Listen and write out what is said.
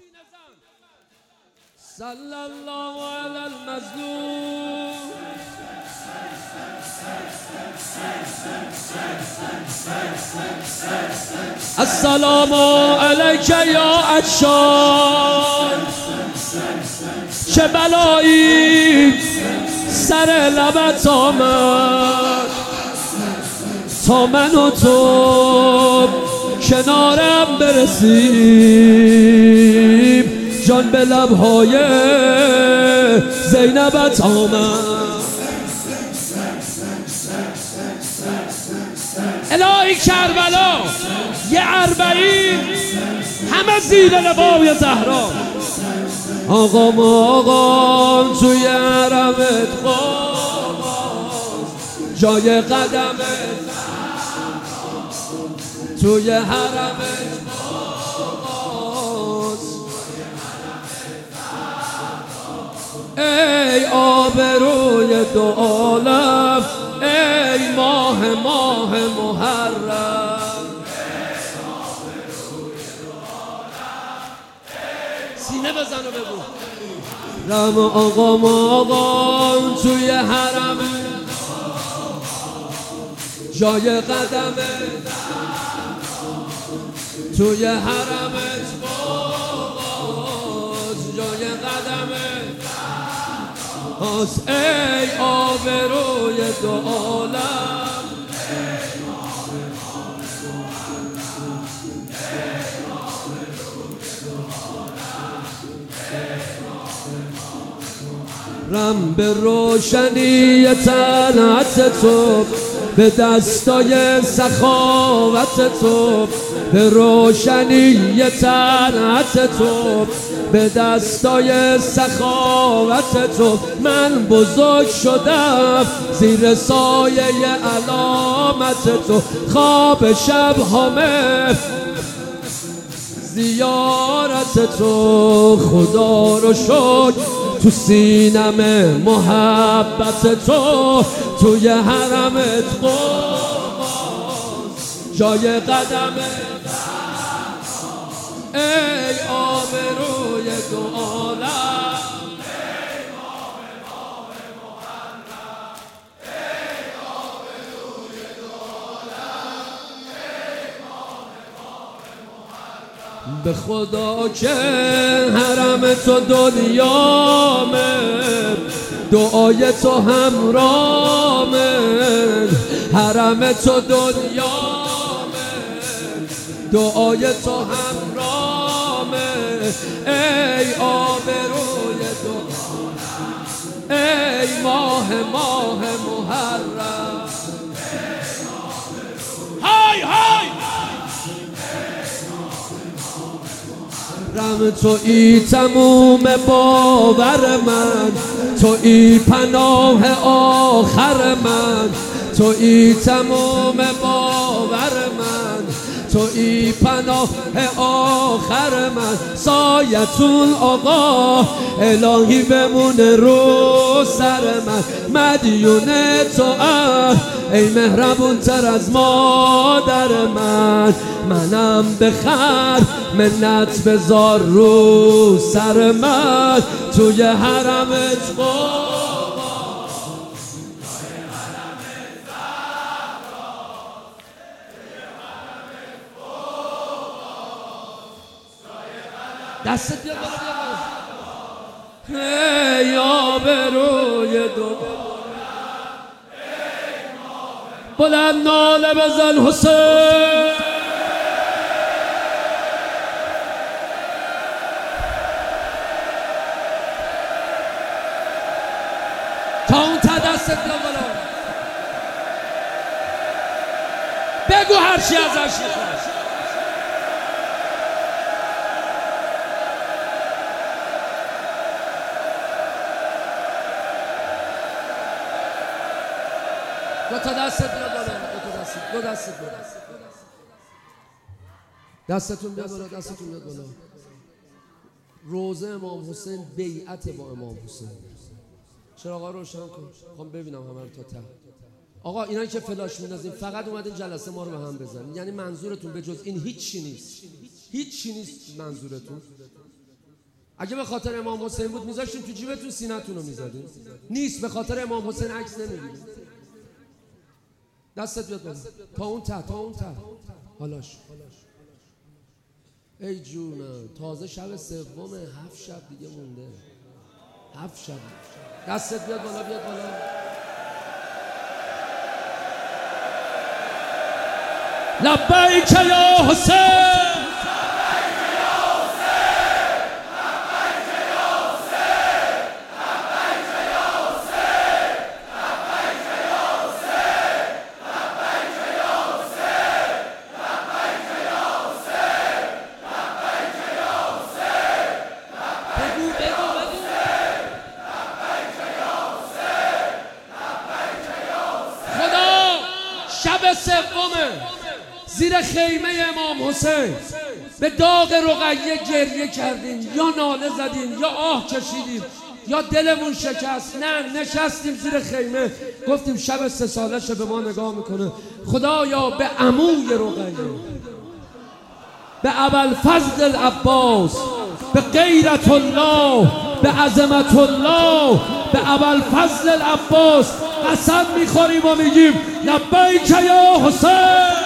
صلی الله علی المظلوم. السلام علیک یا عطشان، چه بلایی سر لبت آمد تا من و تو کنارم برسیم. جان به لبهای زینبت آمد. الهی کربلا یه 40 همه زیر لبای زهرا. آقام آقام توی حرمت باز، جای قدمت توی حرمت باز. ای آبروی دو عالم، ای ماه محرم. سینه بزن و بگو رم آقام توی حرم، جای قدمت توی حرمت باز، جای قدمت باز. ای آبروی دو عالم، رم به روشنی طلعت تو، به دستای سخاوت تو، به روشنی طلعت تو، به دستای سخاوت تو. من بزرگ شدم زیر سایه علامت تو. خواب شب همه زیارت تو، خدا رو شکر تو سینم محبت تو. توی حرمت قرباز، جای قدمت ای آبروی دو عالم. به خدا که حرم تو دنیامه، دعای تو همرامه. حرم تو دنیامه، دعای تو همرامه. ای آبروی تو، ای ماه محرم. های های رم تویی تموم باور من، تویی پناه آخر من. تویی تموم باور من، تویی پناه آخر من. سایتون آقا الهی بمونه رو سر من. مدیون تو ای مهربون تر از مادر من. منم بخر منت بذار رو سر من. توی حرمت دستت بیا بالا. ای آبروی دو بلند ناله بزن حسین. تا اون تا دستت بیا بالا. بگو هرچی ازش میخوای. دو تا دستت بیا بالا. دو دستت بیا. دستتون بیا بالا. دستتون بیا بالا. روزه امام حسین بیعت با امام حسین. چراغا روشن کن. میخوام ببینم همه رو تا ته. آقا اینا که فلاش می‌ندازین فقط اومدین جلسه ما رو به هم بزنین. یعنی منظورتون به جز این هیچی نیست. هیچی نیست منظورتون. اگه به خاطر امام حسین بود میذاشتیم تو جیبتون سینه‌تون رو میزدیم. نیست، به خاطر امام حسین عکس نمیگیریم. دستت بیاد بالا تا اون ته حالاش. ای جونم تازه شب سوم، 7 شب دیگه مونده. 7 شب. دستت بیاد بالا لبیک یا حسین. شب سومه زیر خیمه امام حسین به داغ رقیه گریه کردیم، یا ناله زدیم یا آه کشیدیم یا دلمون شکست. نه، نشستیم زیر خیمه گفتیم شب 3 سالشه به ما نگاه میکنه. خدایا به عموی رقیه، به ابوالفضل العباس، به غیرت الله، به عظمت الله، به ابوالفضل العباس قسم میخوریم و میگیم لبیک یا حسین.